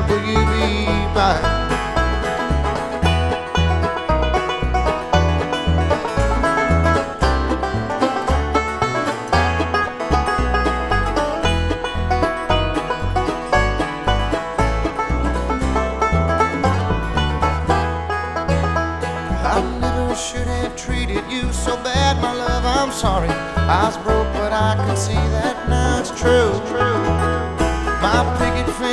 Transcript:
will you be mine? I never should have treated you so bad, my love, I'm sorry. I was broke, but I can see that now it's true. My picket fence